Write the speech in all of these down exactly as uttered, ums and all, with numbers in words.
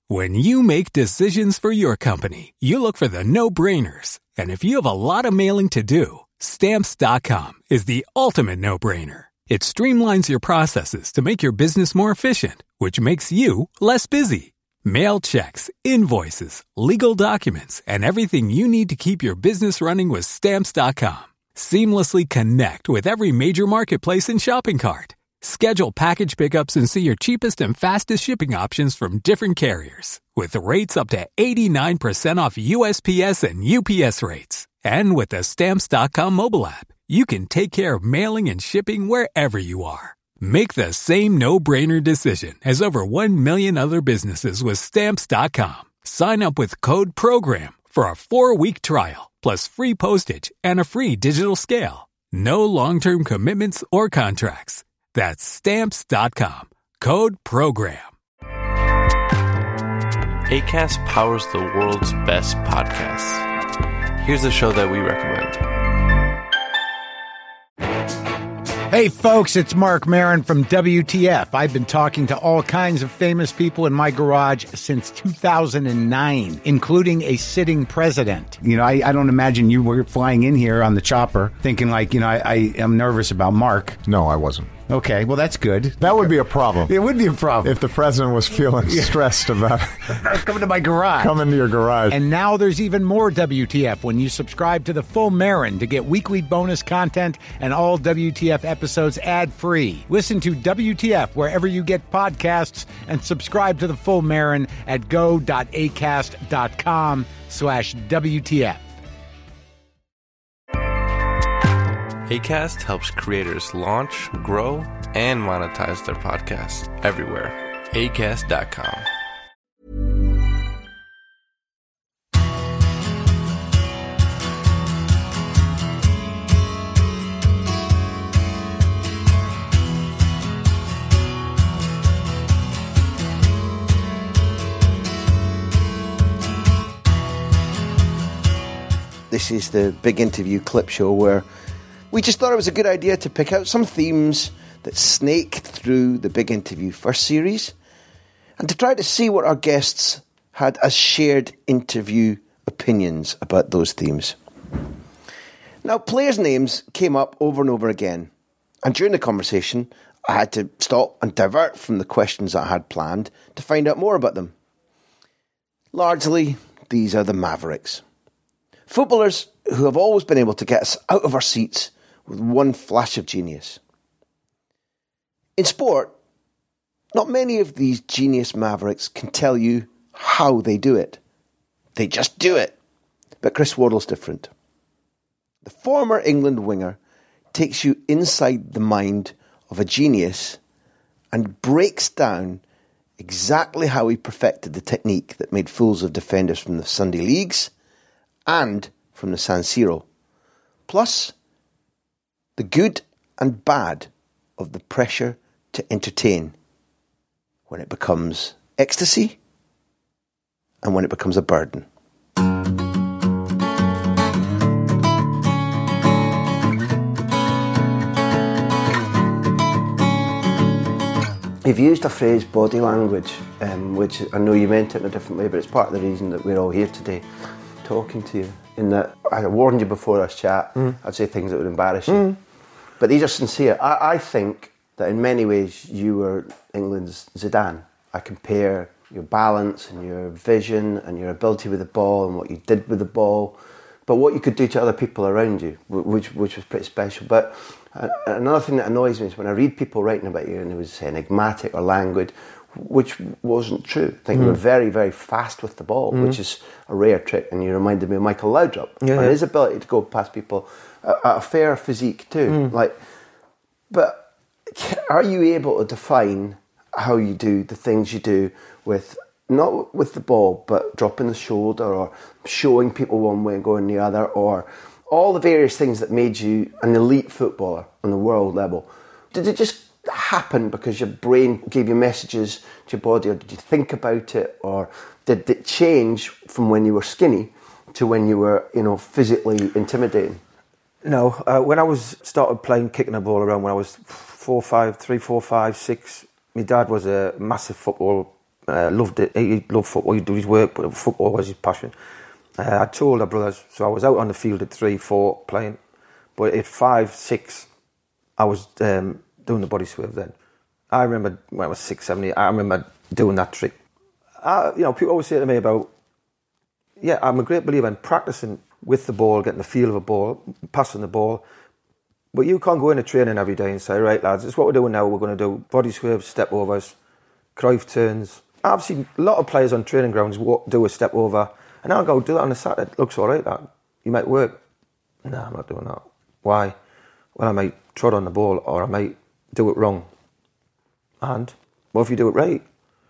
When you make decisions for your company, you look for the no-brainers. And if you have a lot of mailing to do, Stamps dot com is the ultimate no-brainer. It streamlines your processes to make your business more efficient, which makes you less busy. Mail checks, invoices, legal documents, and everything you need to keep your business running with Stamps dot com. Seamlessly connect with every major marketplace and shopping cart. Schedule package pickups and see your cheapest and fastest shipping options from different carriers, with rates up to eighty-nine percent off U S P S and U P S rates. And with the Stamps dot com mobile app, you can take care of mailing and shipping wherever you are. Make the same no-brainer decision as over one million other businesses with Stamps dot com. Sign up with code PROGRAM for a four-week trial, plus free postage and a free digital scale. No long-term commitments or contracts. That's Stamps dot com. Code PROGRAM. Acast powers the world's best podcasts. Here's a show that we recommend. Hey folks, it's Mark Maron from W T F. I've been talking to all kinds of famous people in my garage since two thousand nine, including a sitting president. You know, I, I don't imagine you were flying in here on the chopper thinking like, you know, I, I am nervous about Mark. No, I wasn't. Okay, well, that's good. That would be a problem. It would be a problem. If the president was feeling yeah. stressed about coming to my garage. Coming to your garage. And now there's even more W T F when you subscribe to the full Maron to get weekly bonus content and all W T F episodes ad-free. Listen to W T F wherever you get podcasts and subscribe to the full Maron at go.acast.com slash WTF. Acast helps creators launch, grow, and monetize their podcasts everywhere. Acast dot com. This is the big interview clip show where we just thought it was a good idea to pick out some themes that snaked through the Big Interview first series and to try to see what our guests had as shared interview opinions about those themes. Now, players' names came up over and over again, and during the conversation, I had to stop and divert from the questions I had planned to find out more about them. Largely, these are the Mavericks. Footballers who have always been able to get us out of our seats with one flash of genius. In sport, not many of these genius mavericks can tell you how they do it. They just do it. But Chris Waddle's different. The former England winger takes you inside the mind of a genius and breaks down exactly how he perfected the technique that made fools of defenders from the Sunday leagues and from the San Siro. Plus, the good and bad of the pressure to entertain when it becomes ecstasy and when it becomes a burden. You've used a phrase, body language, um, which I know you meant it in a different way, but it's part of the reason that we're all here today talking to you. In that I warned you before this chat, mm. I'd say things that would embarrass you. Mm. But these are sincere. I, I think that in many ways you were England's Zidane. I compare your balance and your vision and your ability with the ball and what you did with the ball, but what you could do to other people around you, which which was pretty special. But another thing that annoys me is when I read people writing about you and it was enigmatic or languid, which wasn't true. I think mm. you were very, very fast with the ball, mm. which is a rare trick, and you reminded me of Michael Laudrup yeah, and yeah. his ability to go past people at a fair physique too. Mm. Like, but are you able to define how you do the things you do with, not with the ball, but dropping the shoulder or showing people one way and going the other, or all the various things that made you an elite footballer on the world level? Did it just happen because your brain gave you messages to your body, or did you think about it, or did it change from when you were skinny to when you were, you know, physically intimidating? No, uh, when I was started playing, kicking the ball around when I was four, five, three, four, five, six, my dad was a massive football Uh, loved it. He loved football. He'd do his work, but football was his passion. Uh, I told our brothers, so I was out on the field at three, four playing, but at five, six, I was um, doing the body swerve then. I remember when I was six, seven, eight, I remember doing that trick. I, you know, people always say to me about, yeah, I'm a great believer in practicing with the ball, getting the feel of a ball, passing the ball, but you can't go into training every day and say, right lads, this is what we're doing now, we're going to do body swerves, step overs, Cruyff turns. I've seen a lot of players on training grounds walk, do a step over, and I'll go do that on a Saturday. It looks all right, that. You might work. No, I'm not doing that. Why? Well, I might trod on the ball, or I might do it wrong. And what if you do it right?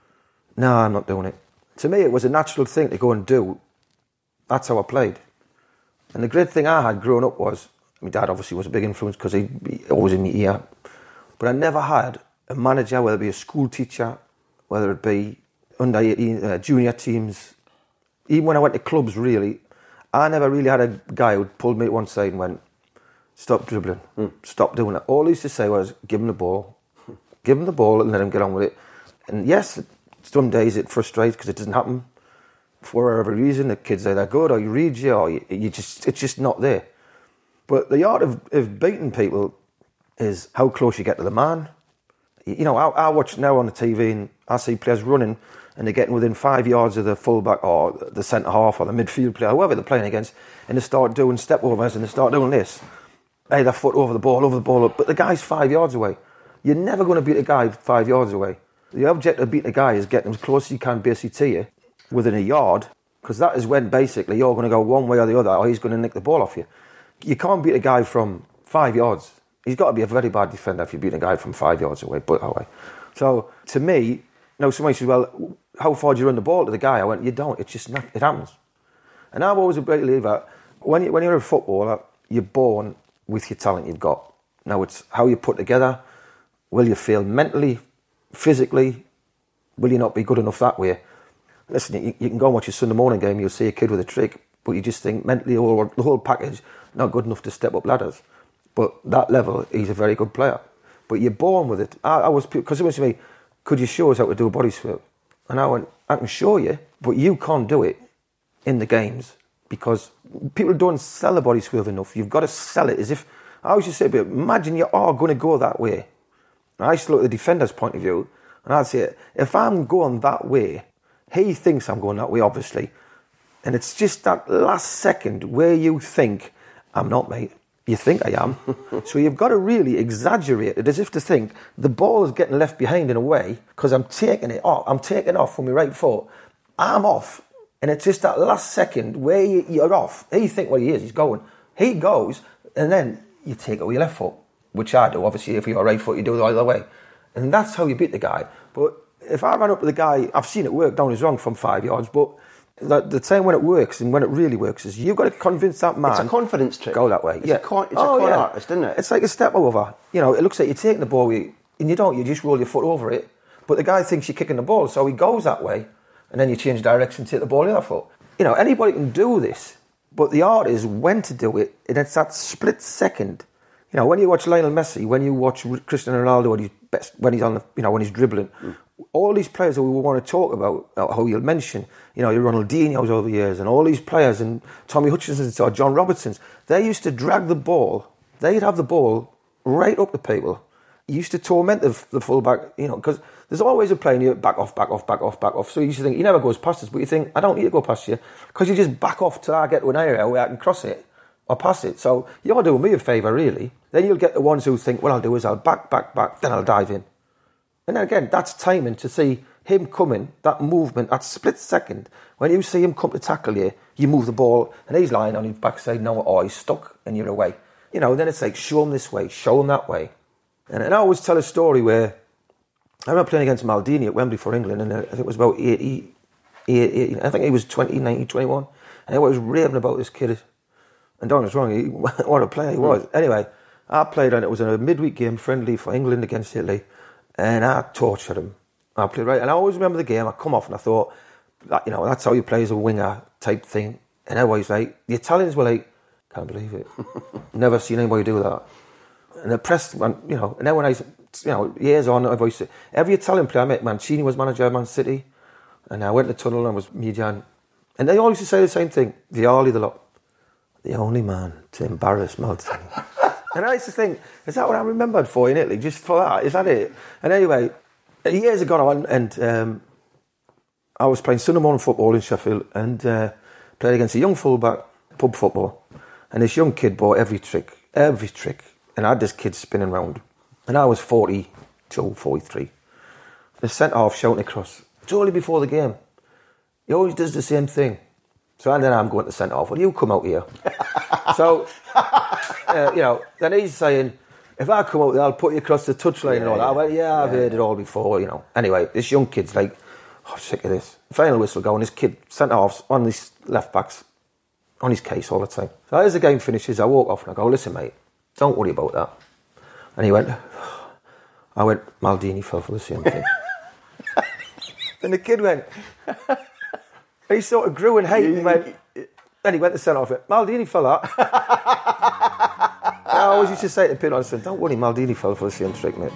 No, I'm not doing it. To me, it was a natural thing to go and do. That's how I played. And the great thing I had growing up was, my dad obviously was a big influence because he, he always in my ear, but I never had a manager, whether it be a school teacher, whether it be under eighteen, uh, junior teams, even when I went to clubs, really, I never really had a guy who pulled me to one side and went, stop dribbling, mm. stop doing it. All he used to say was, give him the ball, give him the ball and let him get on with it. And yes, some days it frustrates because it doesn't happen for whatever reason. The kid's either good or you read you or you, you just, it's just not there. But the art of, of beating people is how close you get to the man. You know, I, I watch now on the T V and I see players running and they're getting within five yards of the fullback or the centre half or the midfield player, whoever they're playing against, and they start doing step overs and they start doing this. Hey, their foot over the ball, over the ball, but the guy's five yards away. You're never going to beat a guy five yards away. The object of beating a guy is getting as close as you can basically to you, within a yard, because that is when basically you're going to go one way or the other, or he's going to nick the ball off you. You can't beat a guy from five yards. He's got to be a very bad defender if you're beating a guy from five yards away, put it that way. So, to me, you know, somebody says, well, how far do you run the ball to the guy? I went, you don't, it's just not, it happens. And I'm always a great believer, when, you, when you're a footballer, you're born with your talent you've got. Now, it's how you put together. Will you fail mentally, physically? Will you not be good enough that way? Listen, you, you can go and watch a Sunday morning game, you'll see a kid with a trick, but you just think mentally, all, the whole package, not good enough to step up ladders. But that level, he's a very good player. But you're born with it. I, I was, because someone said to me, could you show us how to do a body swerve? And I went, I can show you, but you can't do it in the games because people don't sell a body swerve enough. You've got to sell it as if, I always just say, but imagine you are going to go that way. And I used to look at the defender's point of view, and I'd say, if I'm going that way, he thinks I'm going that way, obviously. And it's just that last second where you think, I'm not, mate. You think I am. So you've got to really exaggerate it as if to think the ball is getting left behind in a way because I'm taking it off. I'm taking off from my right foot. I'm off. And it's just that last second where you're off. He think, well, he is. He's going. He goes. And then you take it with your left foot, which I do. Obviously, if you're right foot, you do it either way. And that's how you beat the guy. But if I ran up to the guy, I've seen it work down his wrong from five yards, but the, the time when it works and when it really works is you've got to convince that man. It's a confidence trick. Go that way. It's yeah. a con, it's oh, a con yeah. artist, isn't it? It's like a step over. You know, it looks like you're taking the ball with you, and you don't. You just roll your foot over it. But the guy thinks you're kicking the ball, so he goes that way, and then you change direction, take the ball the other foot. You know, anybody can do this, but the art is when to do it, and it's that split second. You know, when you watch Lionel Messi, when you watch Cristiano Ronaldo when he's best, when he's on the, you know, when he's dribbling, mm. all these players that we want to talk about, how you'll mention, you know, your Ronaldinho's over the years, and all these players, and Tommy Hutchinson's or John Robertson's, they used to drag the ball. They'd have the ball right up the people. You used to torment the, the fullback, you know, because there's always a player and you back off, back off, back off, back off. So you used to think, he never goes past us, but you think, I don't need to go past you, because you just back off till I get to an area where I can cross it or pass it. So you're doing me a favour, really. Then you'll get the ones who think, what I'll do is I'll back, back, back, then I'll dive in. And then again, that's timing to see him coming, that movement, that split second. When you see him come to tackle you, you move the ball, and he's lying on his backside now, or he's stuck, and you're away. You know, then it's like, show him this way, show him that way. And, and I always tell a story where I remember playing against Maldini at Wembley for England, and I think it was about eighty, eighty, I think he was twenty, nineteen, twenty-one, and I was raving about this kid. And don't get us wrong, he, what a player he was. Mm. Anyway, I played, and it was a midweek game, friendly for England against Italy, and I tortured him. I played right, and I always remember the game. I come off, and I thought, that, you know, that's how you play as a winger type thing. And everybody's like, the Italians were like, can't believe it. Never seen anybody do that. And the press, you know, and then when I, you know, years on, everybody said, every Italian player I met, Mancini was manager of Man City, And I went to the tunnel and I was me Jan. And they always say the same thing. The Arlie, the lot. The only man to embarrass Maldini. And I used to think, is that what I remembered for in Italy? Just for that? Is that it? And anyway, years had gone on and um, I was playing Sunday morning football in Sheffield and uh, played against a young fullback, pub football. And this young kid bought every trick, every trick. And I had this kid spinning round. And I was forty-two, forty-three. The centre-half shouting across. It's only before the game. He always does the same thing. So and then I'm going to the centre-half. Well, you come out here. So, uh, you know, then he's saying, if I come out there, I'll put you across the touchline yeah, and all that. I went, yeah, I've yeah, heard yeah. it all before, you know. Anyway, this young kid's like, oh, I'm sick of this. Final whistle going, this kid, centre-half, on these left-backs, on his case all the time. So as the game finishes, I walk off and I go, listen, mate, don't worry about that. And he went, I went, Maldini fell for the same thing. And the kid went... And he sort of grew in hate and went, then he went to centre off it. Maldini fell out. I always used to say to Pin, I said, don't worry, Maldini fell for the same trick, mate.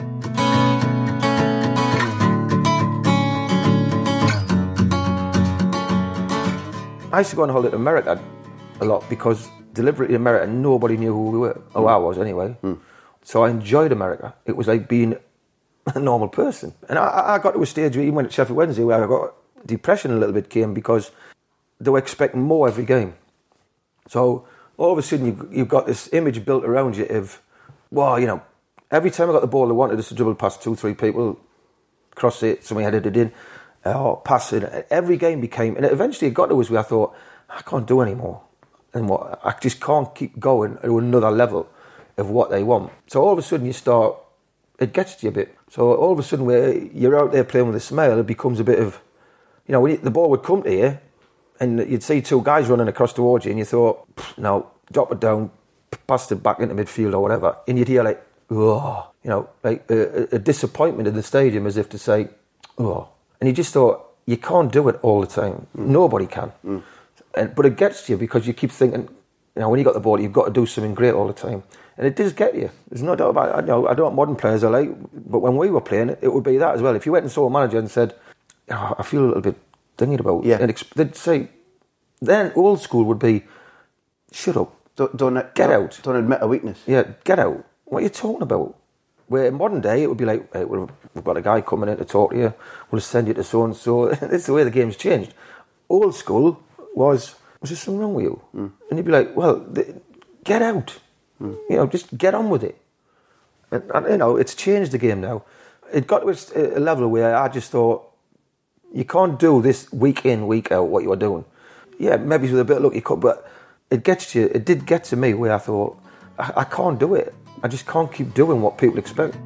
I used to go on holiday to America a lot because deliberately in America nobody knew who we were. Oh, I was anyway. Mm. So I enjoyed America. It was like being a normal person. And I, I got to a stage where even went to Sheffield Wednesday where I got... depression a little bit came because they were expecting more every game. So all of a sudden you've, you've got this image built around you of, well, you know, every time I got the ball, they wanted us to dribble past two, three people, cross it, somebody headed it in, or pass it. Every game became, and eventually it got to us where I thought, I can't do anymore. And what I just can't keep going to another level of what they want. So all of a sudden you start, it gets to you a bit. So all of a sudden where you're out there playing with a smile, it becomes a bit of, you know, when you, the ball would come to you and you'd see two guys running across towards you and you thought, no, drop it down, pass it back into midfield or whatever. And you'd hear like, oh, you know, like a, a disappointment in the stadium as if to say, oh. And you just thought, you can't do it all the time. Mm. Nobody can. Mm. And, but it gets to you because you keep thinking, you know, when you got the ball, you've got to do something great all the time. And it does get you. There's no doubt about it. I know, I don't know what modern players are like, but when we were playing, it would be that as well. If you went and saw a manager and said, oh, I feel a little bit dinged about it. Yeah. And exp- they'd say, then old school would be, shut up. Don't, don't get don't, out. Don't admit a weakness. Yeah, get out. What are you talking about? Where in modern day, it would be like, hey, well, we've got a guy coming in to talk to you. We'll send you to so-and-so. That's the way the game's changed. Old school was, was there something wrong with you? Mm. And you'd be like, well, the, get out. Mm. You know, just get on with it. And, and, you know, it's changed the game now. It got to a, a level where I just thought, you can't do this week in, week out, what you're doing. Yeah, maybe with a bit of luck you could, but it gets to you. It did get to me where I thought, I, I can't do it. I just can't keep doing what people expect.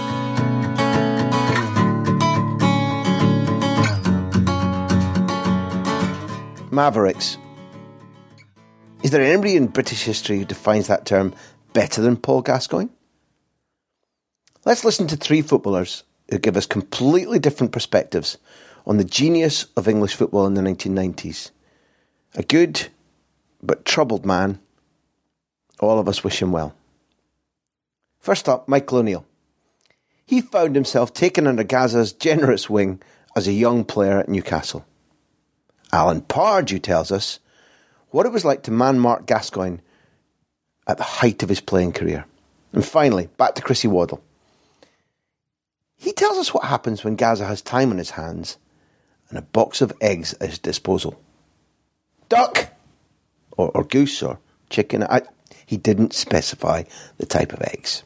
Mavericks. Is there anybody in British history who defines that term better than Paul Gascoigne? Let's listen to three footballers who give us completely different perspectives on the genius of English football in the nineteen nineties. A good but troubled man. All of us wish him well. First up, Michael O'Neill. He found himself taken under Gazza's generous wing as a young player at Newcastle. Alan Pardew tells us what it was like to man Mark Gascoigne at the height of his playing career. And finally, back to Chrissy Waddle. He tells us what happens when Gazza has time on his hands and a box of eggs at his disposal. Duck! Or, or goose or chicken. I, he didn't specify the type of eggs.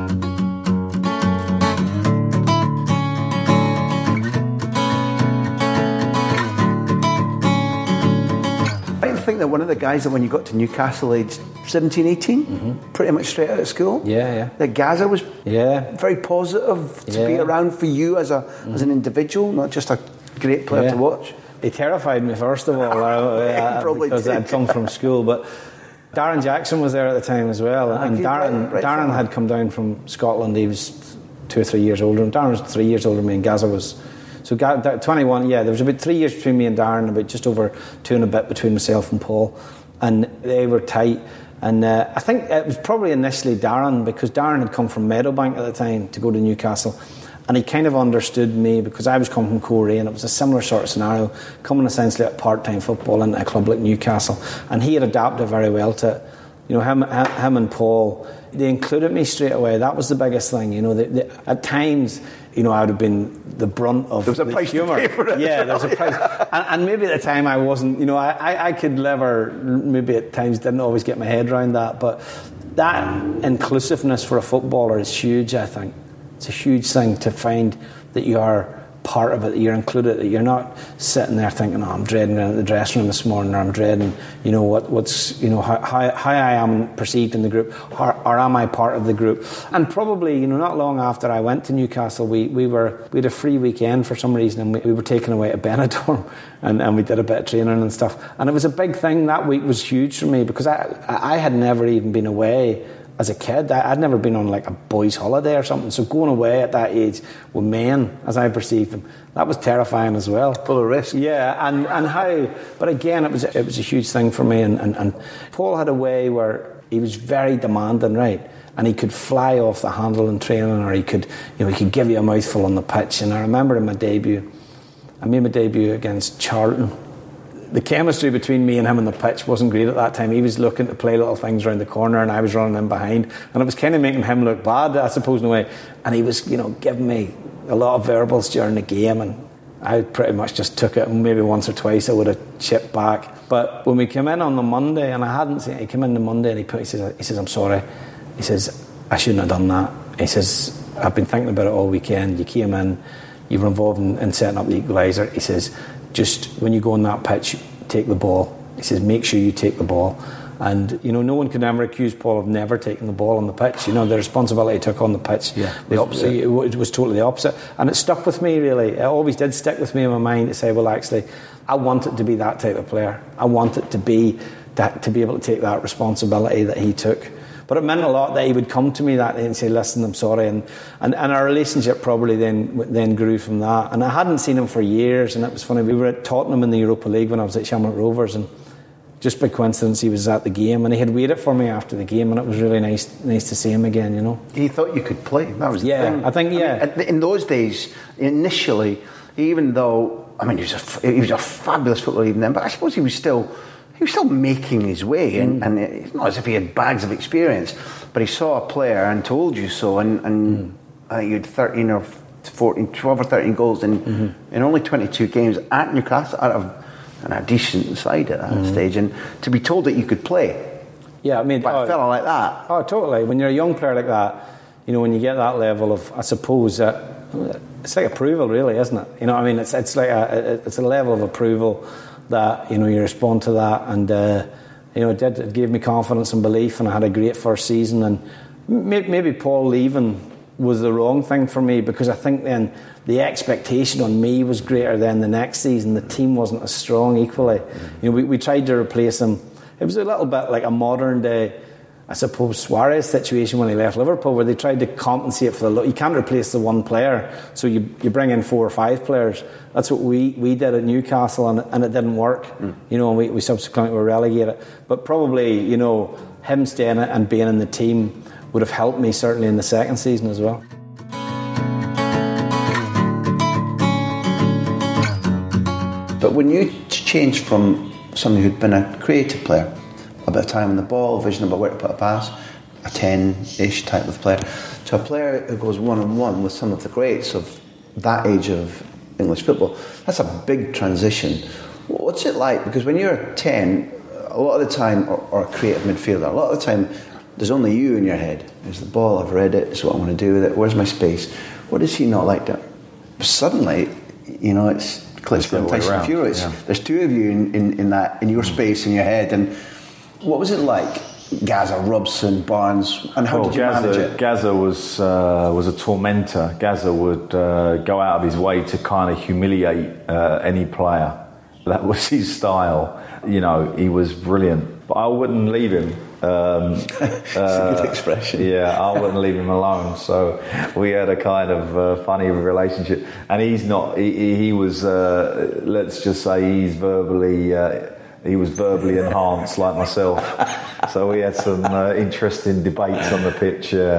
I think that one of the guys that when you got to Newcastle aged seventeen, eighteen, mm-hmm. pretty much straight out of school, yeah, yeah. that Gazza was yeah. very positive to yeah. be around for you as a mm-hmm. as an individual, not just a great player yeah. to watch. He terrified me, first of all, uh, because did. I'd come from school. But Darren Jackson was there at the time as well, and Darren right, right Darren had come down from Scotland. He was two or three years older, and Darren was three years older than me, and Gazza was so twenty-one. Yeah, there was about three years between me and Darren, about just over two and a bit between myself and Paul, and they were tight. And uh, I think it was probably initially Darren, because Darren had come from Meadowbank at the time to go to Newcastle. And he kind of understood me because I was coming from Korea, and it was a similar sort of scenario, coming essentially at part-time football into a club like Newcastle. And he had adapted very well to it. You know, him, him and Paul, they included me straight away. That was the biggest thing. You know, they, they, at times, you know, I would have been the brunt of there was a the price humour. To pay for it. Yeah, there was a price. and, and maybe at the time I wasn't, you know, I, I, I could never, maybe at times didn't always get my head around that. But that inclusiveness for a footballer is huge, I think. It's a huge thing to find that you are part of it, that you're included, that you're not sitting there thinking, oh, I'm dreading going to the dressing room this morning, or I'm dreading, you know, what, what's, you know, how, how, how I am perceived in the group, or, or am I part of the group? And probably, you know, not long after I went to Newcastle, we, we were, we had a free weekend for some reason, and we, we were taken away to Benidorm, and, and we did a bit of training and stuff. And it was a big thing. That week was huge for me, because I, I had never even been away as a kid. I, I'd never been on like a boys' holiday or something, so going away at that age with men, as I perceived them, that was terrifying as well. Full of risk. Yeah, and, and how, but again, it was it was a huge thing for me, and, and, and Paul had a way where he was very demanding, right? And he could fly off the handle in training, or he could, you know, he could give you a mouthful on the pitch. And I remember in my debut, I made my debut against Charlton. The chemistry between me and him on the pitch wasn't great at that time. He was looking to play little things around the corner, and I was running in behind, and it was kind of making him look bad, I suppose, in a way. And he was, you know, giving me a lot of verbals during the game, and I pretty much just took it, and maybe once or twice I would have chipped back. But when we came in on the Monday, and I hadn't seen, he came in the Monday and he put, he says, he says, I'm sorry. He says, I shouldn't have done that. He says, I've been thinking about it all weekend. You came in, you were involved in, in setting up the equaliser. He says, just when you go on that pitch, take the ball. He says, make sure you take the ball. And, you know, no one can ever accuse Paul of never taking the ball on the pitch. You know, the responsibility he took on the pitch, yeah, the opposite, it was totally the opposite. And it stuck with me, really. It always did stick with me in my mind to say, well, actually, I want it to be that type of player. I want it to be that, to be able to take that responsibility that he took. But it meant a lot that he would come to me that day and say, listen, I'm sorry. And, and, and our relationship probably then then grew from that. And I hadn't seen him for years, and it was funny. We were at Tottenham in the Europa League when I was at Shamrock Rovers, and just by coincidence he was at the game, and he had waited for me after the game, and it was really nice nice to see him again, you know. He thought you could play. That was the yeah, thing. I think, yeah. I mean, in those days, initially, even though, I mean, he was a, he was a fabulous footballer even then, but I suppose he was still... He was still making his way, and, mm. and it's not as if he had bags of experience, but he saw a player and told you so, and, and mm. I think you had thirteen or fourteen, twelve or thirteen goals in, mm-hmm. in only twenty-two games at Newcastle, out of and a decent side at that mm. stage, and to be told that you could play, yeah, I mean, by oh, a fella like that. Oh, totally. When you're a young player like that, you know, when you get that level of, I suppose, uh, it's like approval, really, isn't it? You know, I mean, it's it's like a it's a level of approval that, you know, you respond to that, and uh, you know, it did. It gave me confidence and belief, and I had a great first season. And maybe, maybe Paul leaving was the wrong thing for me, because I think then the expectation on me was greater than the next season. The team wasn't as strong equally. You know, we, we tried to replace him. It was a little bit like a modern day, I suppose, Suarez situation when he left Liverpool, where they tried to compensate for the... You can't replace the one player, so you you bring in four or five players. That's what we, we did at Newcastle, and, and it didn't work. Mm. You know, and we, we subsequently were relegated. But probably, you know, him staying and being in the team would have helped me, certainly in the second season as well. But when you changed from somebody who'd been a creative player, a bit of time on the ball, vision about where to put a pass, a ten-ish type of player, to a player who goes one-on-one with some of the greats of that age of English football, that's a big transition. What's it like? Because when you're ten, a lot of the time, or, or a creative midfielder, a lot of the time, there's only you in your head. There's the ball, I've read it, it's what I want to do with it, where's my space? What is he not like that? Suddenly, you know, it's Klitschko and Tyson Fury. Yeah. There's two of you in, in, in that, in your space, in your head, and what was it like? Gazza, Robson, Barnes, and how well, did you Gazza, manage it? Gazza was uh, was a tormentor. Gazza would uh, go out of his way to kind of humiliate uh, any player. That was his style. You know, he was brilliant, but I wouldn't leave him. Um, That's uh, a good expression. Yeah, I wouldn't leave him alone. So we had a kind of uh, funny relationship. And he's not. He, he was. Uh, let's just say he's verbally. Uh, He was verbally enhanced like myself. So we had some uh, interesting debates on the pitch. Uh,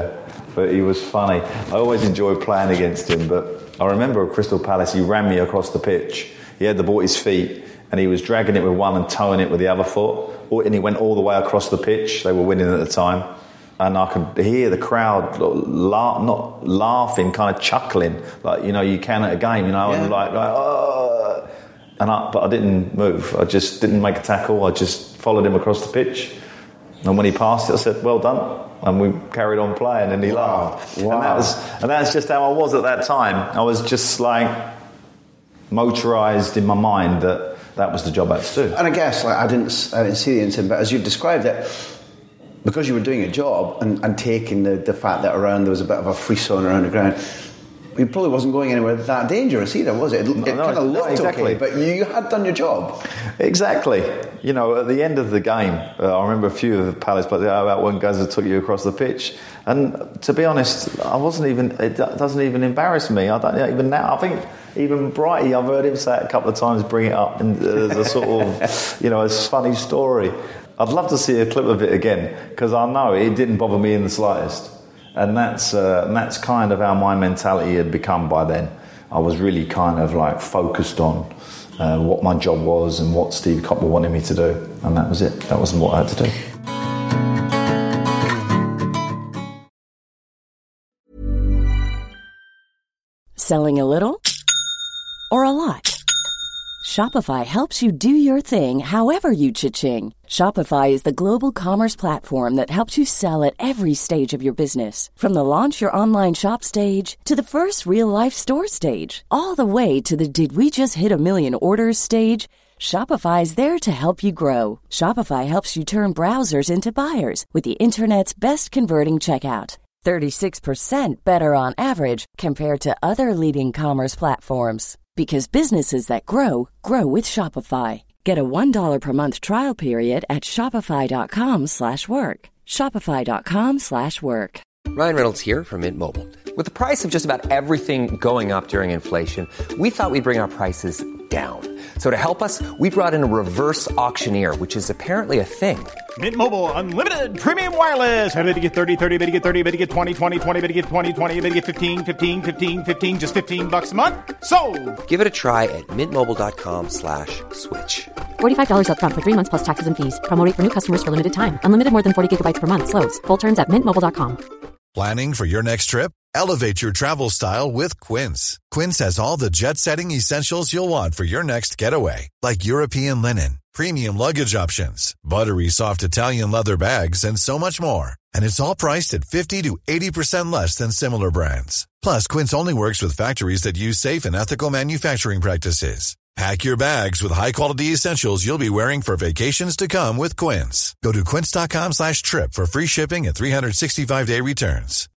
but he was funny. I always enjoyed playing against him, but I remember at Crystal Palace, he ran me across the pitch. He had the ball at his feet, and he was dragging it with one and towing it with the other foot, and he went all the way across the pitch. They were winning at the time. And I could hear the crowd laugh, not laughing, kind of chuckling, like, you know, you can at a game, you know, yeah. and like, like, oh. And I, but I didn't move. I just didn't make a tackle. I just followed him across the pitch. And when he passed it, I said, well done. And we carried on playing, and he wow. laughed. Wow. And that was, and that's just how I was at that time. I was just like motorised in my mind that that was the job I had to do. And I guess, like, I didn't, I didn't see the incident, but as you described it, because you were doing a job and, and taking the, the fact that around there was a bit of a free zone around the ground, it probably wasn't going anywhere that dangerous either, was it? It, no, it no, kind of looked no, exactly. okay, but you, you had done your job. Exactly. You know, at the end of the game, uh, I remember a few of the Palace players about when Gazza took you across the pitch. And to be honest, I wasn't even, it doesn't even embarrass me. I don't even now, I think even Brighty, I've heard him say it a couple of times, bring it up in the, the sort of, you know, a funny story. I'd love to see a clip of it again, because I know it didn't bother me in the slightest. And that's uh, and that's kind of how my mentality had become by then. I was really kind of like focused on uh, what my job was and what Steve Coppell wanted me to do. And that was it. That was what I had to do. Selling a little or a lot? Shopify helps you do your thing however you cha-ching. Shopify is the global commerce platform that helps you sell at every stage of your business. From the launch your online shop stage to the first real-life store stage, all the way to the did we just hit a million orders stage. Shopify is there to help you grow. Shopify helps you turn browsers into buyers with the internet's best converting checkout. thirty-six percent better on average compared to other leading commerce platforms. Because businesses that grow, grow with Shopify. Get a one dollar per month trial period at shopify.com slash work. Shopify.com slash work. Ryan Reynolds here from Mint Mobile. With the price of just about everything going up during inflation, we thought we'd bring our prices down. So to help us, we brought in a reverse auctioneer, which is apparently a thing. Mint Mobile Unlimited Premium Wireless. How to get thirty, thirty, how to get thirty, how to get twenty, twenty, twenty, how to get twenty, twenty, how to get fifteen, fifteen, fifteen, fifteen, just fifteen bucks a month? Sold! Give it a try at mintmobile.com slash switch. forty-five dollars up front for three months plus taxes and fees. Promo rate for new customers for limited time. Unlimited more than forty gigabytes per month. Slows full terms at mint mobile dot com. Planning for your next trip? Elevate your travel style with Quince. Quince has all the jet-setting essentials you'll want for your next getaway, like European linen, premium luggage options, buttery soft Italian leather bags, and so much more. And it's all priced at fifty to eighty percent less than similar brands. Plus, Quince only works with factories that use safe and ethical manufacturing practices. Pack your bags with high-quality essentials you'll be wearing for vacations to come with Quince. Go to quince.com slash trip for free shipping and three sixty-five day returns.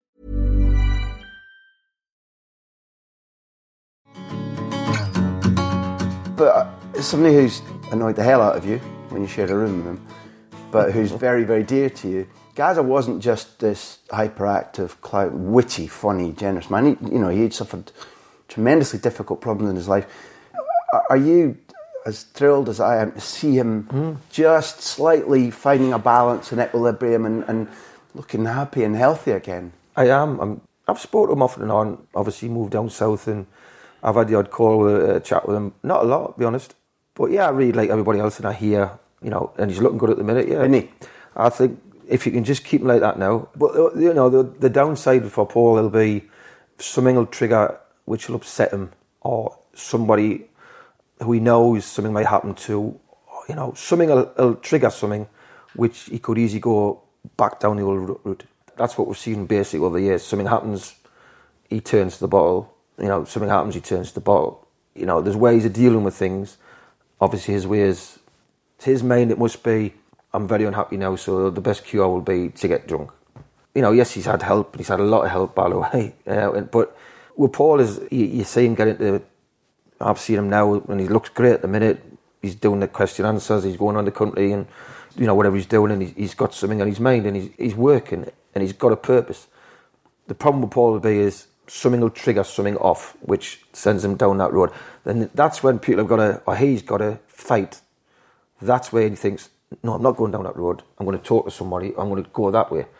But uh, somebody who's annoyed the hell out of you when you shared a room with him, but who's very, very dear to you. Gazza wasn't just this hyperactive, clout, witty, funny, generous man. He, you know, he had suffered tremendously difficult problems in his life. Are you as thrilled as I am to see him mm. just slightly finding a balance and equilibrium and, and looking happy and healthy again? I am. I'm, I've spoken to him off and on. Obviously, moved down south, and I've had the odd call, with, uh, chat with him. Not a lot, to be honest. But yeah, I read like everybody else, and I hear, you know, and he's looking good at the minute. Yeah, isn't he? I think if you can just keep him like that now. But uh, you know, the the downside for Paul will be something will trigger which will upset him, or somebody who he knows something might happen to, you know, something will, will trigger something which he could easily go back down the old route. That's what we've seen basically over the years. Something happens, he turns to the bottle. You know, something happens, he turns to the bottle. You know, there's ways of dealing with things. Obviously his ways, to his mind it must be, I'm very unhappy now, so the best cure will be to get drunk. You know, yes, he's had help, and he's had a lot of help, by the way. Uh, but with Paul, is you, you see him get into, I've seen him now, and he looks great at the minute. He's doing the question answers, he's going around the country, and, you know, whatever he's doing, and he's, he's got something on his mind, and he's, he's working, and he's got a purpose. The problem with Paul will be is, something will trigger something off, which sends him down that road. Then that's when people have got to, or he's got to fight. That's where he thinks, no, I'm not going down that road. I'm going to talk to somebody. I'm going to go that way.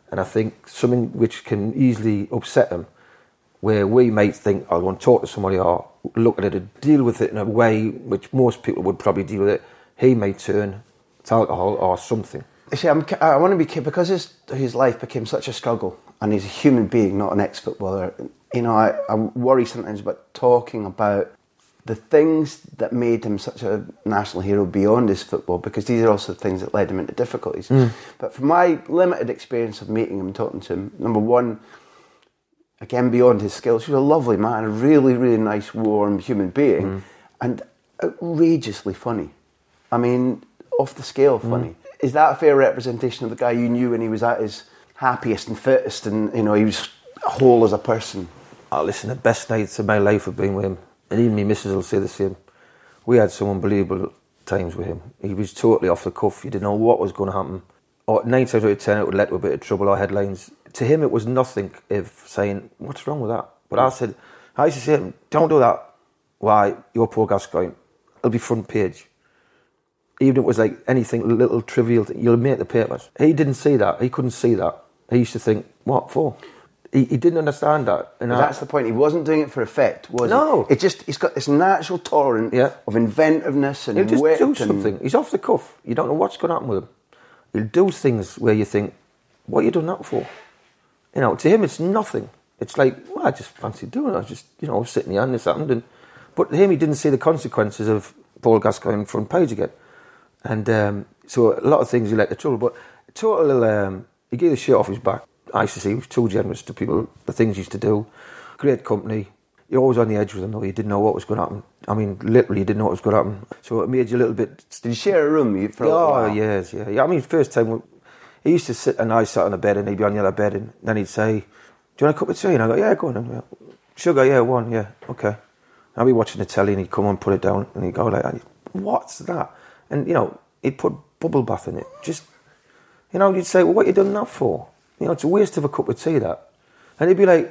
And I think something which can easily upset him, where we might think, I want to talk to somebody or look at it and deal with it in a way which most people would probably deal with it, he may turn to alcohol or something. You see, I'm, I want to be, because his, his life became such a struggle, and he's a human being, not an ex-footballer. You know, I, I worry sometimes about talking about the things that made him such a national hero beyond his football, because these are also things that led him into difficulties. Mm. But from my limited experience of meeting him and talking to him, number one, again, beyond his skills, he was a lovely man, a really, really nice, warm human being, mm. and outrageously funny. I mean, off the scale funny. Mm. Is that a fair representation of the guy you knew when he was at his happiest and fittest, and, you know, he was whole as a person? Oh, listen, the best nights of my life have been with him. And even my missus will say the same. We had some unbelievable times with him. He was totally off the cuff. You didn't know what was going to happen. Or nine times out of ten, it would lead to a bit of trouble or headlines. To him, it was nothing if saying, what's wrong with that? But I said, I used to say to him, don't do that. Why? You're poor Gascoigne. It'll be front page. Even if it was like anything little trivial, you'll make the papers. He didn't see that. He couldn't see that. He used to think, what for? He, he didn't understand that. And that's I, the point. He wasn't doing it for effect, was no. he? It just, he's got this natural tolerance yeah. of inventiveness and He'll just wit. do and something. He's off the cuff. You don't know what's going to happen with him. He'll do things where you think, what are you doing that for? You know, to him it's nothing. It's like, well, I just fancy doing it. I was just, you know, sitting here and this happened. And, but to him, he didn't see the consequences of Paul Gascoigne front page again. And um, so a lot of things he let the trouble. But total, um, he gave the shirt off his back. I used to say he was too generous to people, the things he used to do. Great company. You're always on the edge with him, though. You didn't know what was going to happen. I mean, literally, you didn't know what was going to happen. So it made you a little bit... Did you share a room for a oh, while? Yes, yeah, yeah. I mean, first time, he used to sit and I sat on the bed and he'd be on the other bed and then he'd say, do you want a cup of tea? And I go, yeah, go on then. Sugar, yeah, one, yeah, okay. I'd be watching the telly and he'd come and put it down and he'd go like, what's that? And, you know, he'd put bubble bath in it. Just, you know, you'd say, well, what you done that for? You know, it's a waste of a cup of tea, that. And he'd be like,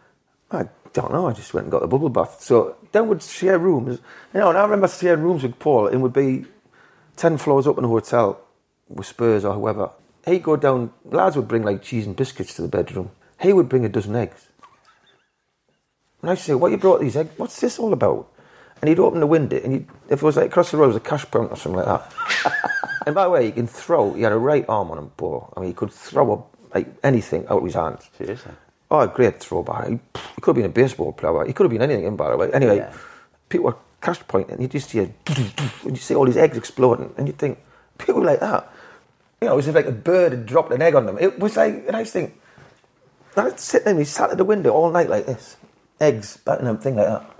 I don't know, I just went and got the bubble bath. So then we'd share rooms. You know, and I remember sharing rooms with Paul, and would be ten floors up in a hotel with Spurs or whoever. He'd go down, lads would bring like cheese and biscuits to the bedroom. He would bring a dozen eggs. And I'd say, what you brought these eggs? What's this all about? And he'd open the window, and he'd, if it was like across the road, it was a cash pound or something like that. And by the way, he can throw, he had a right arm on him, Paul. I mean, he could throw a like anything out of his hands. Seriously? Oh, a great throw back. He, he could have been a baseball player. He could have been anything, by the way. Anyway, yeah. People were cash pointing, and you just hear, and you see all these eggs exploding, and you think, people like that, you know, it was like a bird had dropped an egg on them. It was like, and I just think, I'd sit there and he sat at the window all night like this, eggs batting them, thing like that.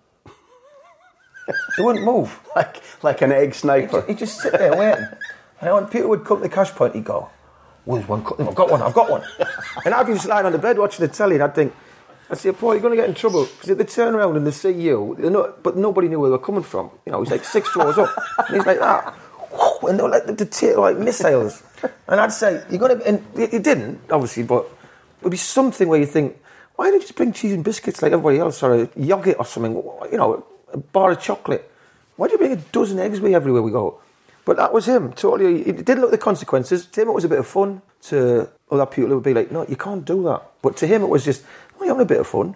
They wouldn't move. Like like an egg sniper. He'd just, he'd just sit there waiting. And when people would come to the cash point, he'd go, well, one, I've got one, I've got one. And I'd be just lying on the bed watching the telly and I'd think, I'd say, Paul, you're going to get in trouble. Because if they turn around and they see you, not, but nobody knew where they were coming from. You know, he's like six floors up. And he's like that. And they were like, the, the, like missiles. And I'd say, you're going to, and he didn't, obviously, but it would be something where you think, why don't you just bring cheese and biscuits like everybody else, or a yogurt or something, you know, a bar of chocolate. Why do you bring a dozen eggs with you everywhere we go? But that was him, totally. He didn't look at the consequences. To him, it was a bit of fun. To other people, it would be like, no, you can't do that. But to him, it was just, oh, you're having a bit of fun.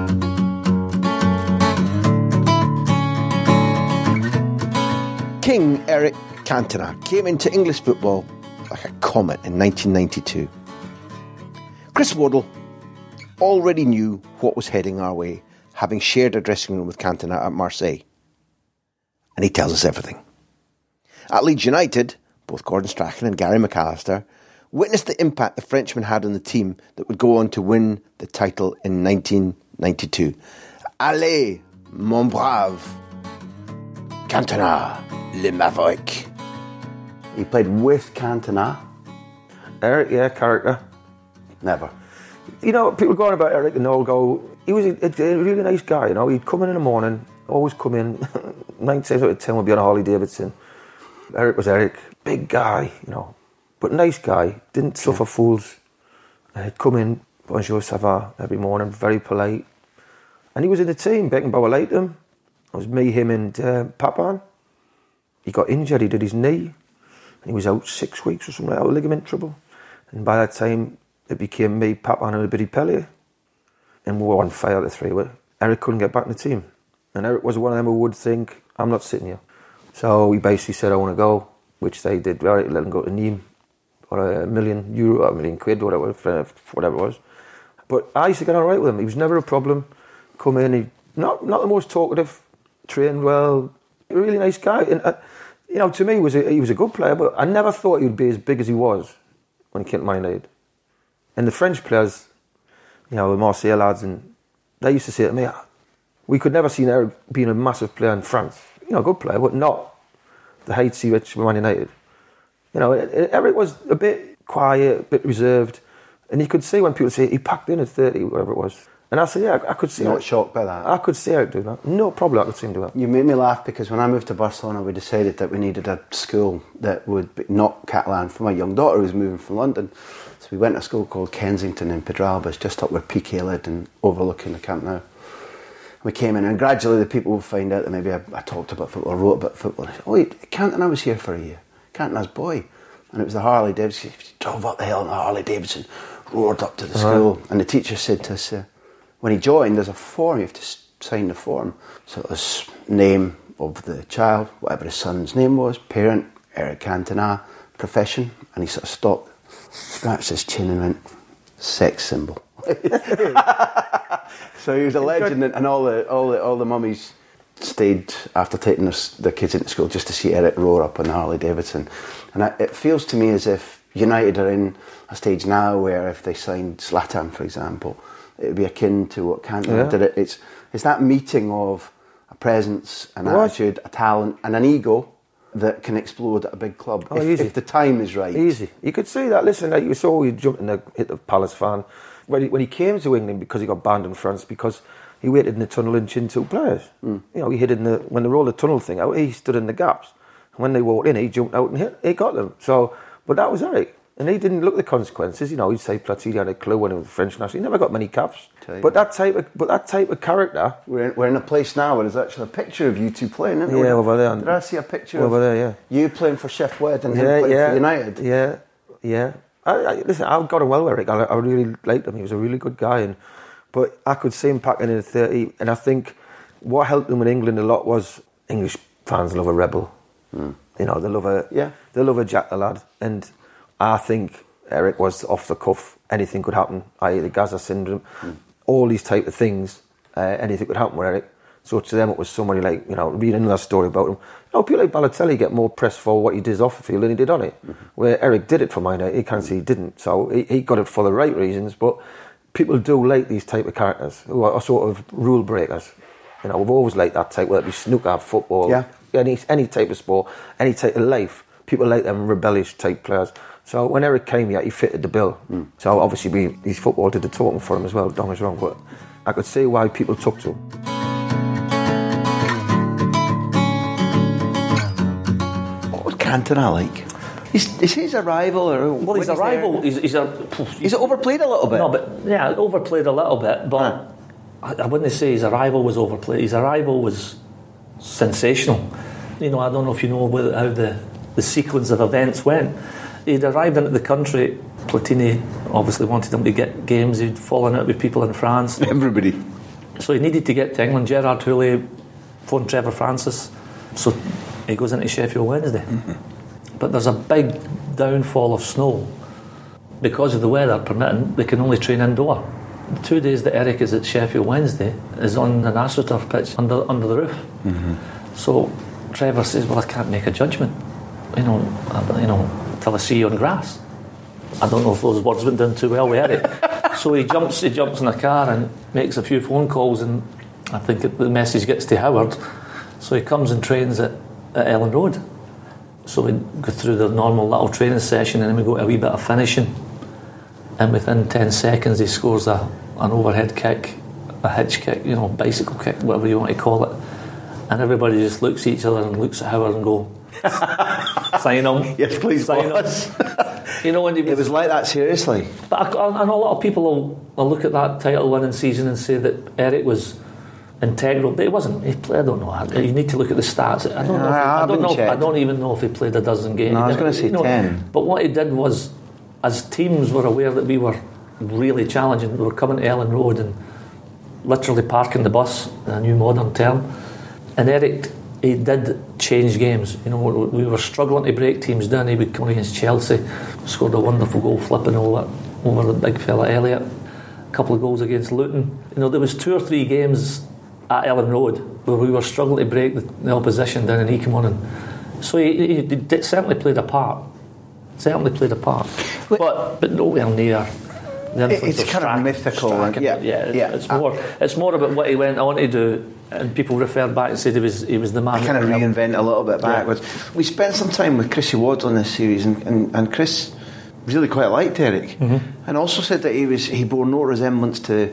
King Eric Cantona came into English football like a comet in nineteen ninety-two. Chris Waddle already knew what was heading our way, having shared a dressing room with Cantona at Marseille. And he tells us everything. At Leeds United, both Gordon Strachan and Gary McAllister witnessed the impact the Frenchman had on the team that would go on to win the title in nineteen ninety-two. Allez, mon brave, Cantona, le Maverick. He played with Cantona. Eric, yeah, character. Never. You know, people go on about Eric and they'll go, he was a, a really nice guy, you know, he'd come in in the morning, always come in, nine times out of ten would be on a Harley Davidson. Eric was Eric, big guy, you know, but nice guy, didn't suffer yeah. fools. He'd come in, bonjour, ça va, every morning, very polite. And he was in the team, Beckenbauer liked him. It was me, him and uh, Papan. He got injured, he did his knee, and he was out six weeks or something like that, with ligament trouble. And by that time, it became me, Papin and Billy Pellier. And we were on fire, the three were. Eric couldn't get back in the team. And Eric was one of them who would think, I'm not sitting here. So he basically said, I want to go, which they did. Right, let him go to Nîmes for a million euro, a million quid, whatever, whatever it was. But I used to get on right with him. He was never a problem. Come in, he not not the most talkative, trained well, a really nice guy. And uh, you know, to me, he was a, he was a good player, but I never thought he would be as big as he was when he came to Man United. And the French players, you know, the Marseille lads, and they used to say to me, we could never see Eric being a massive player in France. You know, a good player, but not the heights he reached with Man United. You know, Eric was a bit quiet, a bit reserved, and you could see when people say he packed in at thirty, whatever it was. And I said, yeah, I could see. You're not Eric. shocked by that? I could see Eric doing that. No problem, I could see him do that. You made me laugh because when I moved to Barcelona, we decided that we needed a school that would be not Catalan for my young daughter who was moving from London. So we went to a school called Kensington in Pedralbes, just up where Piqué lived and overlooking the Camp Nou. We came in, and gradually the people would find out that maybe I, I talked about football, wrote about football. And I said, oh, wait, Cantona was here for a year. Cantona's boy. And it was the Harley Davidson. He drove up the hill on the Harley Davidson, roared up to the Uh-huh. school. And the teacher said to us, uh, when he joined, there's a form, you have to s- sign the form. So it was name of the child, whatever his son's name was, parent, Eric Cantona, profession. And he sort of stopped, scratched his chin and went, sex symbol. So he was a legend, and all the all the all the mummies stayed after taking their, their kids into school just to see Eric roar up on the Harley Davidson. And I, it feels to me as if United are in a stage now where if they signed Zlatan, for example, it would be akin to what Cantona Yeah. did. It it's it's that meeting of a presence, an What? attitude, a talent, and an ego that can explode at a big club Oh, if, easy. if the time is right. Easy. You could see that. Listen, like you saw, he jumped in the hit the Palace fan when he, when he came to England because he got banned in France because he waited in the tunnel and chinned two players. Mm. You know, he hid in the when they rolled the tunnel thing out. He stood in the gaps. And when they walked in, he jumped out and hit. He got them. So, but that was Eric, and he didn't look at the consequences. You know, he'd say Platini had a clue when he was French national. He never got many caps. But that type of but that type of character. We're in, we're in a place now where there's actually a picture of you two playing, isn't there? Yeah, over there. Did I see a picture over of there? Yeah, you playing for Chef Wed and him yeah, playing yeah, for United? Yeah, yeah. I, I, listen, I got on well with Eric. I, I really liked him. He was a really good guy, and but I could see him packing in at thirty. And I think what helped him in England a lot was English fans love a rebel. Mm. You know, they love a yeah. they love a Jack the lad, and I think Eric was off the cuff. Anything could happen, that is the Gaza syndrome, mm. all these type of things. Uh, anything could happen with Eric. So to them, it was somebody like, you know, reading another story about him. You know, people like Balotelli get more press for what he did off the field than he did on it. Mm-hmm. Where Eric did it for mine, he can't say he didn't. So he, he got it for the right reasons. But people do like these type of characters who are sort of rule breakers. You know, we've always liked that type, whether it be snooker, football, yeah. any any type of sport, any type of life. People like them rebellious type players. So when Eric came here, he fitted the bill. Mm. So obviously, we, his football did the talking for him as well. Don't get me wrong, but I could see why people took to him. What would Cantona like? Is, is he a rival or? Well, he's a rival. He's, he's a. Is it overplayed a little bit? No, but yeah, overplayed a little bit. But huh. I, I wouldn't say his arrival was overplayed. His arrival was sensational. You know, I don't know if you know how the the sequence of events went. He'd arrived into the country. Platini obviously wanted him to get games. He'd fallen out with people in France. Everybody. So he needed to get to England. Gerard Houllier phoned Trevor Francis. So he goes into Sheffield Wednesday. Mm-hmm. But there's a big downfall of snow. Because of the weather permitting, they can only train indoor. The two days that Eric is at Sheffield Wednesday is on an AstroTurf pitch under under the roof. Mm-hmm. So Trevor says, well, I can't make a judgment. You know, you know, till I see you on grass. I don't know if those words went down too well with Eric. So he jumps, he jumps in a car and makes a few phone calls, and I think the message gets to Howard. So he comes and trains at, at Ellen Road. So we go through the normal little training session, and then we go to a wee bit of finishing. And within ten seconds, he scores a an overhead kick, a hitch kick, you know, bicycle kick, whatever you want to call it. And everybody just looks at each other and looks at Howard and go, sign him. Yes, please, sign boss. You know, and he was, it was like that, seriously. But I, I know a lot of people will, will look at that title-winning season and say that Eric was integral, but he wasn't. He played, I don't know. You need to look at the stats. I don't know. If he, I, I don't know. If, I don't even know if he played a dozen games. No, I was going to say you know, ten. But what he did was, as teams were aware that we were really challenging. We were coming to Ellen Road and literally parking the bus, a new modern term. And Eric, he did change games. You know, we were struggling to break teams down. He would come against Chelsea, scored a wonderful goal flipping over, over the big fella Elliott. A couple of goals against Luton. You know, there was two or three games at Ellen Road where we were struggling to break the, the opposition down, and he came on. And so he, he, he did, certainly played a part. Certainly played a part. But but nowhere near. It's kind of mythical, and, yeah, yeah, yeah. It's more. It's more about what he went on to do, and people referred back and said he was he was the man. I kind of reinvent a little bit backwards. Yeah. We spent some time with Chrissy Waddle on this series, and, and, and Chris really quite liked Eric, mm-hmm. and also said that he was he bore no resemblance to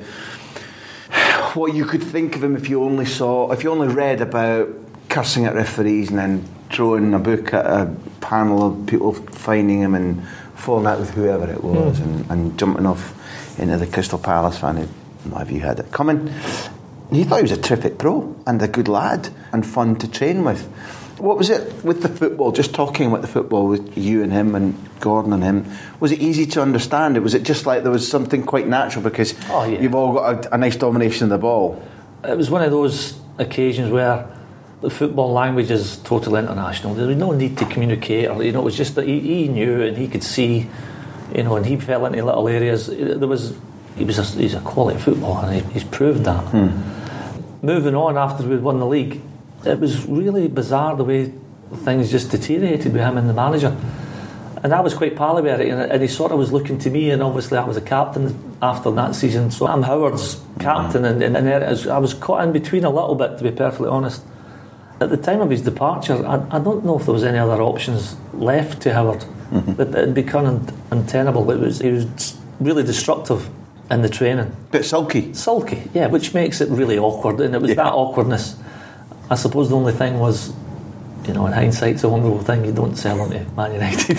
what you could think of him if you only saw if you only read about cursing at referees and then throwing a book at a panel of people finding him and falling out with whoever it was, mm. and, and jumping off into the Crystal Palace fan who might have you had it coming. He thought he was a terrific pro and a good lad and fun to train with. What was it with the football, just talking about the football with you and him and Gordon and him, was it easy to understand it? Was it just like there was something quite natural because oh, yeah. you've all got a, a nice domination of the ball? It was one of those occasions where the football language is totally international. There was no need to communicate, or, you know, it was just that he, he knew and he could see, you know, and he fell into little areas. There was, he was a, he's a quality footballer, and he, he's proved that. Hmm. Moving on after we'd won the league, it was really bizarre the way things just deteriorated with him and the manager. And I was quite pally with it, and, and he sort of was looking to me, and obviously I was a captain after that season, so I'm Howard's captain, and, and, and I was caught in between a little bit, to be perfectly honest. At the time of his departure, I, I don't know if there was any other options left to Howard. Mm-hmm. It had become un, untenable. It was, he was really destructive in the training. Bit sulky. Sulky, yeah, which makes it really awkward. And it was yeah. that awkwardness. I suppose the only thing was, you know, in hindsight, it's a wonderful thing you don't sell on to Man United.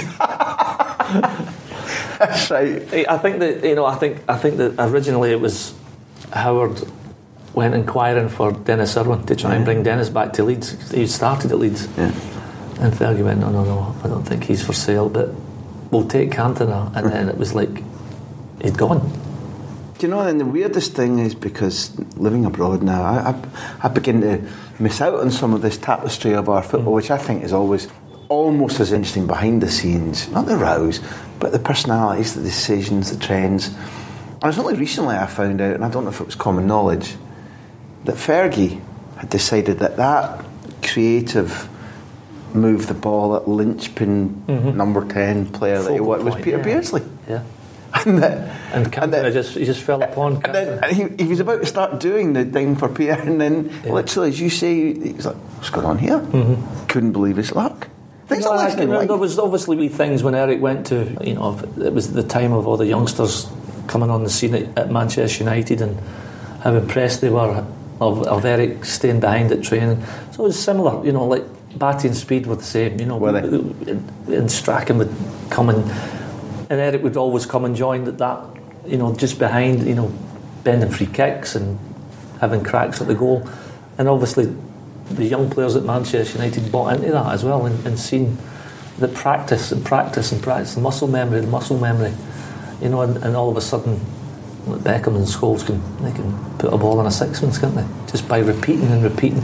That's right. I think that, you know, I think I think that originally it was Howard went inquiring for Dennis Irwin to try yeah. and bring Dennis back to Leeds. He started at Leeds. Yeah. And Fergie went, no, no, no, I don't think he's for sale, but we'll take Cantona. And then it was like, he'd gone. Do you know, and the weirdest thing is, because living abroad now, I, I, I begin to miss out on some of this tapestry of our football, mm. which I think is always almost as interesting behind the scenes. Not the rows, but the personalities, the decisions, the trends. And it was only recently I found out, and I don't know if it was common knowledge, that Fergie had decided that that creative move the ball at linchpin mm-hmm. number ten player that he was, was Peter yeah. Beardsley. Yeah. And, that, and Cantona just he just fell upon and then and he, he was about to start doing the thing for Peter, and then yeah. literally, as you say, he was like, what's going on here? Mm-hmm. Couldn't believe his luck. Things no, like that. There was obviously wee things when Eric went to, you know, it was the time of all the youngsters coming on the scene at, at Manchester United, and how impressed they were of, of Eric staying behind at training. So it was similar, you know, like Batty and Speed were the same, you know. Were they? And Strachan would come and, and Eric would always come and join that, that, you know, just behind, you know, bending free kicks and having cracks at the goal. And obviously the young players at Manchester United bought into that as well, and, and seen the practice and practice and practice, the muscle memory, the muscle memory, you know, and, and all of a sudden Beckham and Scholes can they can put a ball in a sixpence, can't they? Just by repeating and repeating.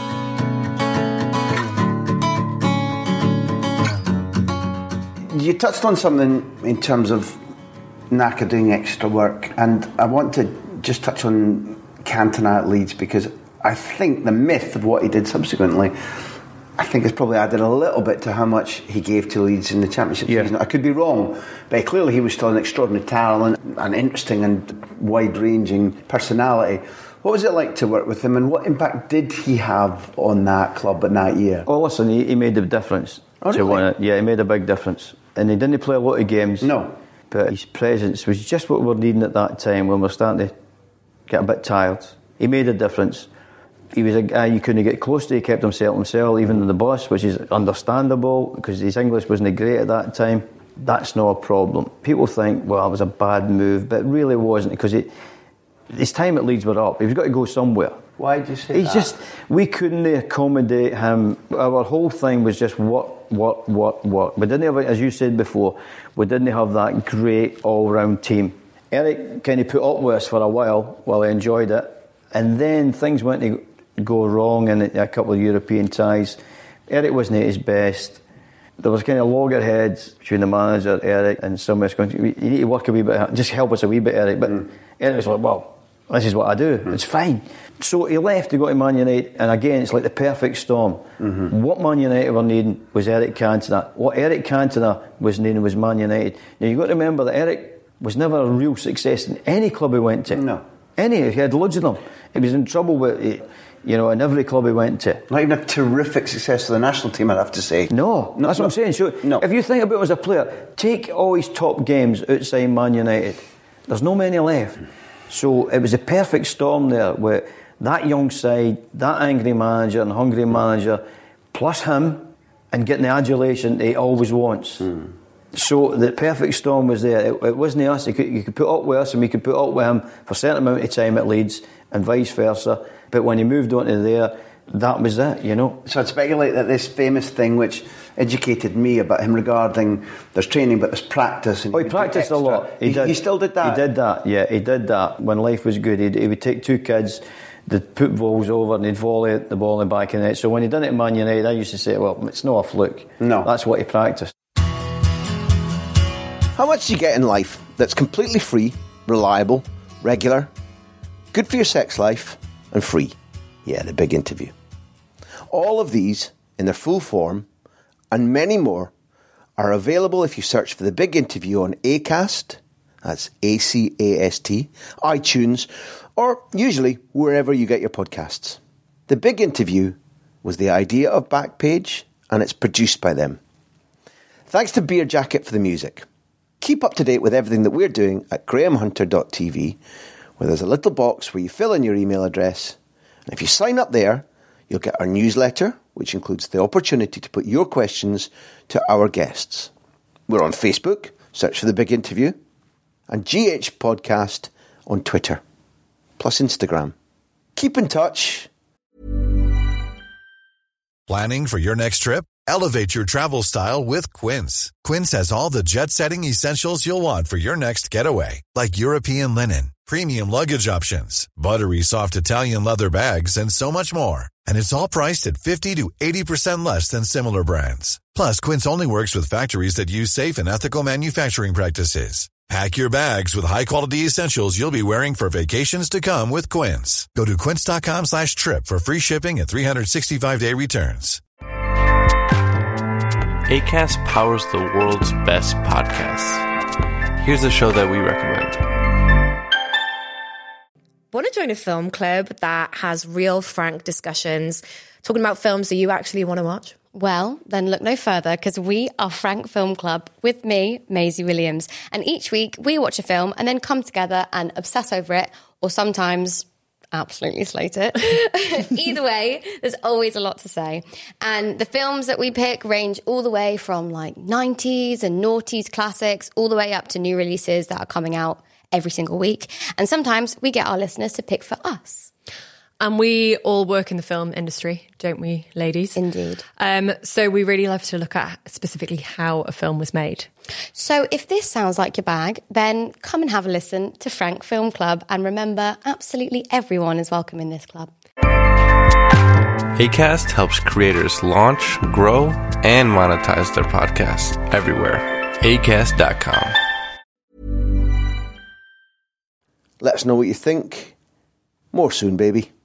You touched on something in terms of Naka doing extra work, and I want to just touch on Cantona at Leeds, because I think the myth of what he did subsequently, I think has probably added a little bit to how much he gave to Leeds in the Championship yeah. season. I could be wrong, but clearly he was still an extraordinary talent, an interesting and wide-ranging personality. What was it like to work with him, and what impact did he have on that club in that year? Oh, listen, he, he made a difference. Oh, to really? win it. Yeah, he made a big difference. And he didn't play a lot of games. No. But his presence was just what we were needing at that time when we were starting to get a bit tired. He made a difference. He was a guy you couldn't get close to. He kept himself himself, even in the bus, which is understandable because his English wasn't great at that time. That's not a problem. People think, well, it was a bad move, but it really wasn't, because it, his time at Leeds were up. He was got to go somewhere. Why did you say He's that? just, we couldn't accommodate him. Our whole thing was just work, work, work, work. We didn't have, as you said before, we didn't have that great all-round team. Eric kind of put up with us for a while while I enjoyed it, and then things went to go wrong in a couple of European ties. Eric wasn't at his best. There was kind of loggerheads between the manager, Eric, and someone else going, you need to work a wee bit, just help us a wee bit, Eric. But mm. Eric was like, well, this is what I do, mm. it's fine. So he left to go to Man United, and again, it's like the perfect storm. Mm-hmm. What Man United were needing was Eric Cantona. What Eric Cantona was needing was Man United. Now, you've got to remember that Eric was never a real success in any club he went to. No. Any, he had loads of them. He was in trouble with it, you know, in every club he went to. Not even a terrific success for the national team, I'd have to say. No, no that's no, what I'm saying. So no. If you think about him as a player, take all his top games outside Man United. There's no many left. So it was a perfect storm there with that young side, that angry manager and hungry manager, plus him, and getting the adulation that he always wants. Mm. So the perfect storm was there. It, it wasn't us. You could, you could put up with us and we could put up with him for a certain amount of time at Leeds and vice versa. But when he moved on to there, that was it, you know. So I'd speculate that this famous thing which educated me about him regarding there's training but there's practice. And oh, he practiced a lot. He, he, did. he still did that? He did that, yeah, he did that. When life was good, he'd, he would take two kids, they'd put balls over and he'd volley the ball in the back of the net. So when he done it at Man United, I used to say, well, it's not a fluke. No. That's what he practiced. How much do you get in life that's completely free, reliable, regular, good for your sex life, and free? Yeah, the big interview. All of these, in their full form, and many more, are available if you search for The Big Interview on Acast, that's A C A S T, iTunes, or usually wherever you get your podcasts. The Big Interview was the idea of Backpage, and it's produced by them. Thanks to Beer Jacket for the music. Keep up to date with everything that we're doing at graham hunter dot t v, where there's a little box where you fill in your email address, and if you sign up there, you'll get our newsletter, which includes the opportunity to put your questions to our guests. We're on Facebook, search for The Big Interview, and G H Podcast on Twitter, plus Instagram. Keep in touch. Planning for your next trip? Elevate your travel style with Quince. Quince has all the jet-setting essentials you'll want for your next getaway, like European linen, premium luggage options, buttery soft Italian leather bags, and so much more. And it's all priced at fifty to eighty percent less than similar brands. Plus, Quince only works with factories that use safe and ethical manufacturing practices. Pack your bags with high-quality essentials you'll be wearing for vacations to come with Quince. Go to quince.com slash trip for free shipping and three sixty-five day returns. Acast powers the world's best podcasts. Here's a show that we recommend. Want to join a film club that has real, frank discussions, talking about films that you actually want to watch? Well, then look no further, because we are Frank Film Club with me, Maisie Williams. And each week we watch a film and then come together and obsess over it, or sometimes absolutely slate it. Either way, there's always a lot to say. And the films that we pick range all the way from like nineties and noughties classics all the way up to new releases that are coming out every single week. And sometimes we get our listeners to pick for us. And we all work in the film industry, don't we, ladies? Indeed. Um, so we really love to look at specifically how a film was made. So if this sounds like your bag, then come and have a listen to Frank Film Club. And remember, absolutely everyone is welcome in this club. Acast helps creators launch, grow, and monetize their podcasts everywhere. acast dot com. Let us know what you think. More soon, baby.